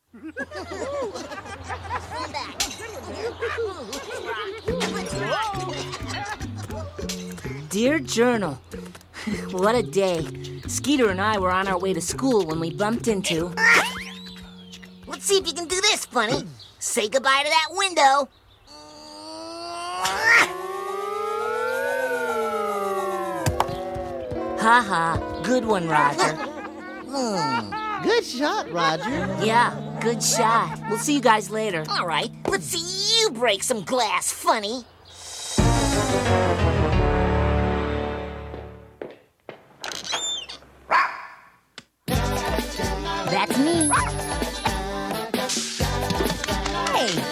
Dear Journal, what a day. Skeeter and I were on our way to school when we bumped into... Let's see if you can do this, Funny. Say goodbye to that window. Ha-ha, good one, Roger. Good shot, Roger. Yeah, good shot. We'll see you guys later. All right, let's see you break some glass, Funny. That's me. Hey!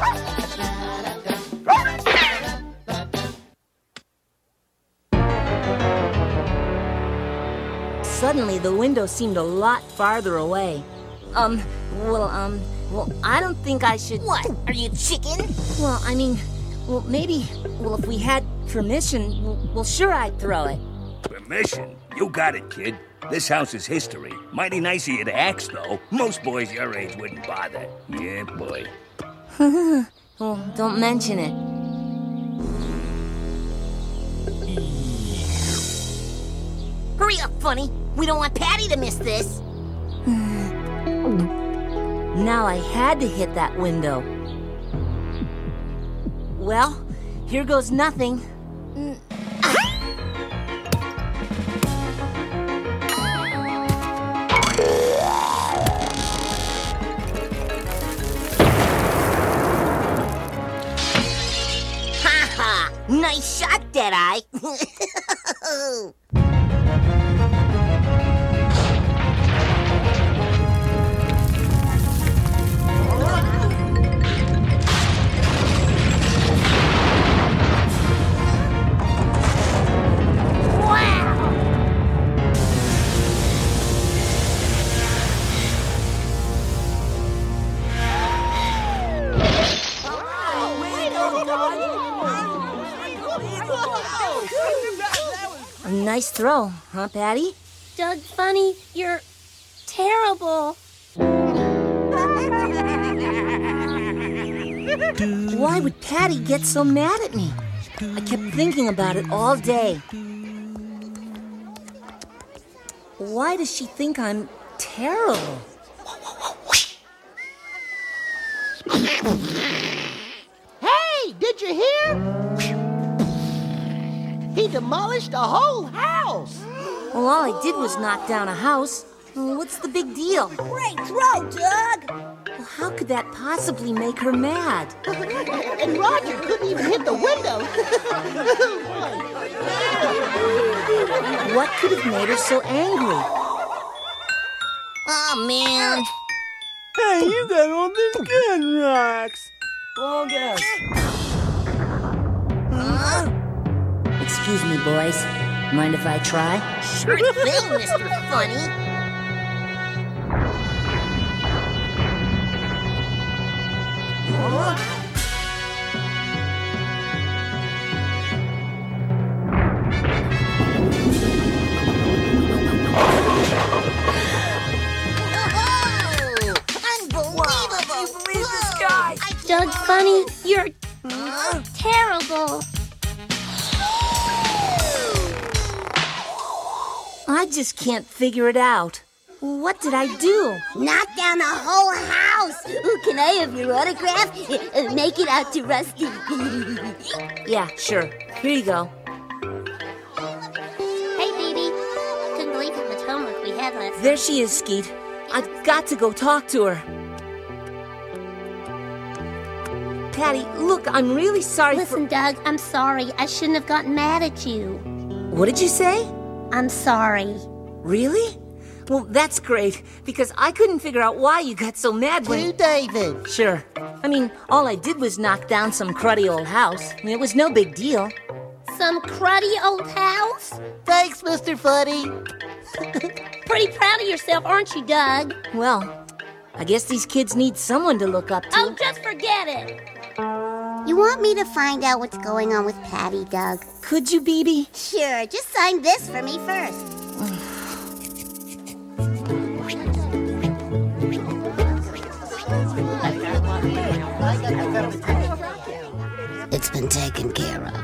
Suddenly, the window seemed a lot farther away. Well, I don't think I should... What? Are you chicken? Well, I mean, if we had permission, well, sure I'd throw it. Permission? You got it, kid. This house is history. Mighty nice of you to ask, though. Most boys your age wouldn't bother. Yeah, boy. Well, don't mention it. Hurry up, Funny. We don't want Patty to miss this. Now I had to hit that window. Well, here goes nothing. Ha-ha! Nice shot, Deadeye. A nice throw, huh, Patty? Doug, Funny, you're terrible. Why would Patty get so mad at me? I kept thinking about it all day. Why does she think I'm terrible? Hey, did you hear? He demolished the whole house. Well, all I did was knock down a house. Well, what's the big deal? Great throw, Doug. Well, how could that possibly make her mad? And Roger couldn't even hit the window. What could have made her so angry? Oh, man. Hey, you got all them gun rocks. Wrong guess. Huh? Excuse me, boys. Mind if I try? Sure thing, Mr. Funny. Doug, Funny, you're terrible. I just can't figure it out. What did I do? Knock down the whole house. Ooh, can I have your autograph? Make it out to Rusty. Yeah, sure. Here you go. Hey, baby. Couldn't believe how much homework we had last night. There she is, Skeet. I've got to go talk to her. Patty, look, I'm really sorry Listen, Doug, I'm sorry. I shouldn't have gotten mad at you. What did you say? I'm sorry. Really? Well, that's great, because I couldn't figure out why you got so mad when... To David. Sure. I mean, all I did was knock down some cruddy old house. I mean, it was no big deal. Some cruddy old house? Thanks, Mr. Funny. Pretty proud of yourself, aren't you, Doug? Well, I guess these kids need someone to look up to. Oh, just forget it. You want me to find out what's going on with Patty, Doug? Could you, BB? Sure, just sign this for me first. been taken care of.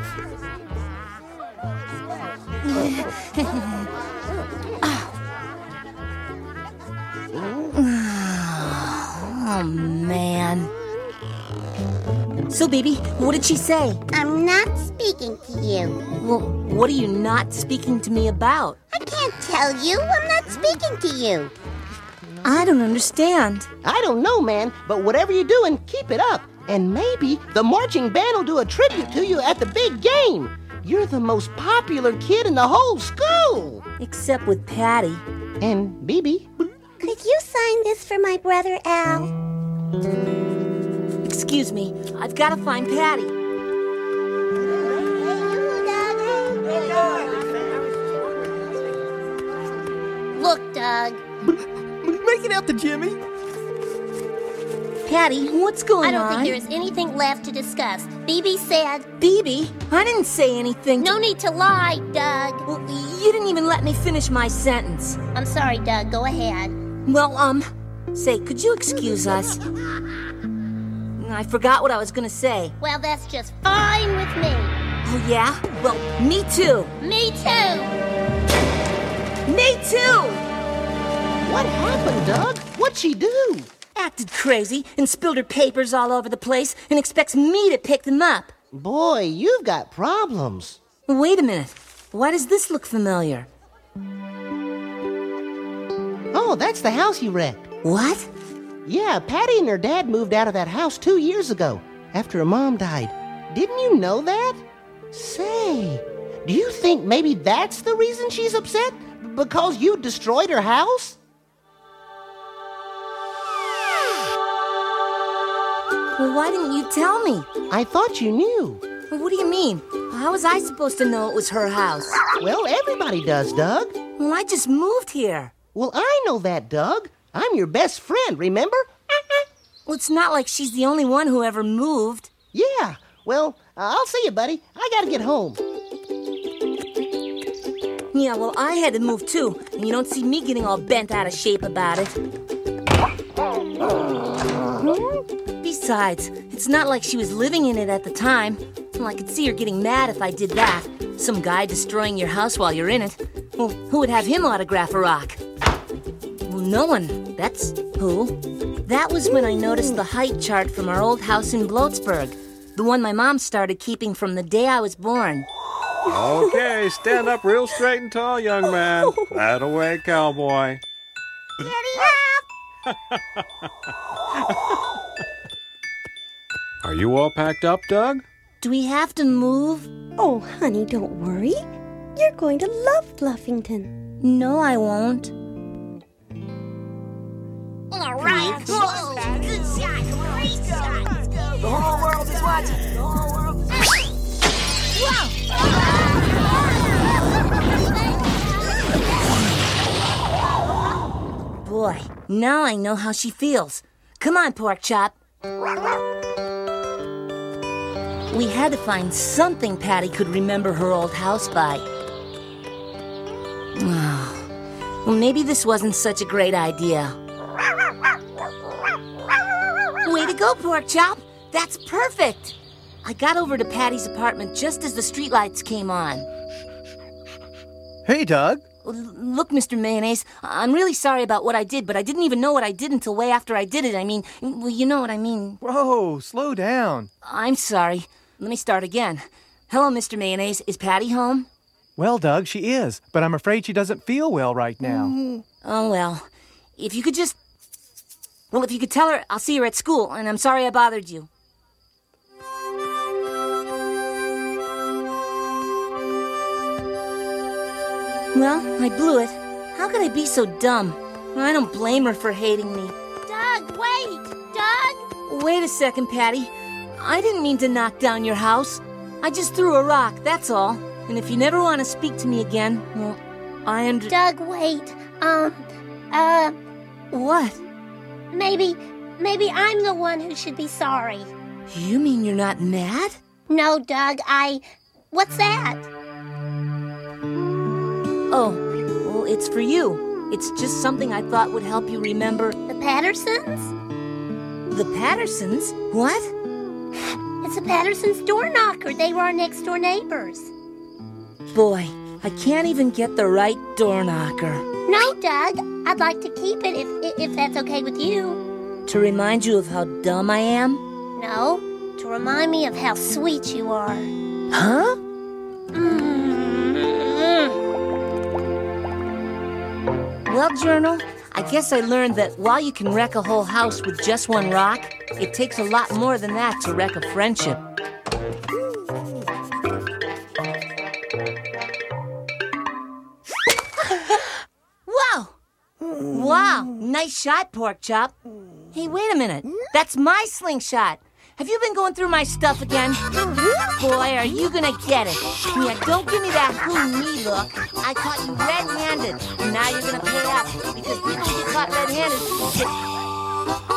Oh, man. So, baby, what did she say? I'm not speaking to you. Well, what are you not speaking to me about? I can't tell you. I'm not speaking to you. I don't understand. I don't know, man, but whatever you're doing, keep it up. And maybe the marching band will do a tribute to you at the big game. You're the most popular kid in the whole school. Except with Patty. And BB. Could you sign this for my brother Al? Excuse me, I've got to find Patty. Look, Doug. Make it out to Jimmy. Patty, what's going I on? don't think there is anything left to discuss. BB said... BB? I didn't say anything. No need to lie, Doug. Well, you didn't even let me finish my sentence. I'm sorry, Doug. Go ahead. Well, say, could you excuse us? I forgot what I was gonna say. Well, that's just fine with me. Oh, yeah? Well, me too. Me too. Me too! What happened, Doug? What'd she do? Acted crazy and spilled her papers all over the place and expects me to pick them up. Boy, you've got problems. Wait a minute. Why does this look familiar? Oh, that's the house you wrecked. What? Yeah, Patty and her dad moved out of that house 2 years ago, after her mom died. Didn't you know that? Say, do you think maybe that's the reason she's upset? Because you destroyed her house? Well, why didn't you tell me? I thought you knew. Well, what do you mean? How was I supposed to know it was her house? Well, everybody does, Doug. Well, I just moved here. Well, I know that, Doug. I'm your best friend, remember? Well, it's not like she's the only one who ever moved. Yeah, well, I'll see you, buddy. I gotta get home. Yeah, well, I had to move too, and you don't see me getting all bent out of shape about it. Besides, it's not like she was living in it at the time. Well, I could see her getting mad if I did that. Some guy destroying your house while you're in it. Well, who would have him autograph a rock? Well, no one. That's who. That was when I noticed the height chart from our old house in Bloatsburg. The one my mom started keeping from the day I was born. Okay, stand up real straight and tall, young man. That away, cowboy. Are you all packed up, Doug? Do we have to move? Oh, honey, don't worry. You're going to love Bluffington. No, I won't. All right. Whoa, good shot. Great shot. The whole world is watching. The whole world is watching. Boy, now I know how she feels. Come on, Porkchop. We had to find something Patty could remember her old house by. Well, maybe this wasn't such a great idea. Way to go, Porkchop. That's perfect. I got over to Patty's apartment just as the streetlights came on. Hey, Doug. Look, Mr. Mayonnaise, I'm really sorry about what I did, but I didn't even know what I did until way after I did it. I mean, well, you know what I mean. Whoa, slow down. I'm sorry. Let me start again. Hello, Mr. Mayonnaise. Is Patty home? Well, Doug, she is, but I'm afraid she doesn't feel well right now. Oh, well. If you could just... Well, if you could tell her I'll see her at school, and I'm sorry I bothered you. Well, I blew it. How could I be so dumb? I don't blame her for hating me. Doug, wait. Doug? Wait a second, Patty. I didn't mean to knock down your house. I just threw a rock, that's all. And if you never want to speak to me again, well, I Doug, wait. What? Maybe I'm the one who should be sorry. You mean you're not mad? No, Doug, What's that? Oh, well, it's for you. It's just something I thought would help you remember... The Pattersons? The Pattersons? What? It's It's a Patterson's door knocker. They were our next-door neighbors. Boy, I can't even get the right door knocker. No, Doug. I'd like to keep it if that's okay with you. To remind you of how dumb I am? No, to remind me of how sweet you are. Huh? Well, Journal, I guess I learned that while you can wreck a whole house with just one rock, it takes a lot more than that to wreck a friendship. Wow! Wow, nice shot, Porkchop. Hey, wait a minute. That's my slingshot. Have you been going through my stuff again? Boy, are you gonna get it. Yeah, don't give me that who-me look. I caught you red-handed, and now you're gonna pay up, because people who get caught red-handed get...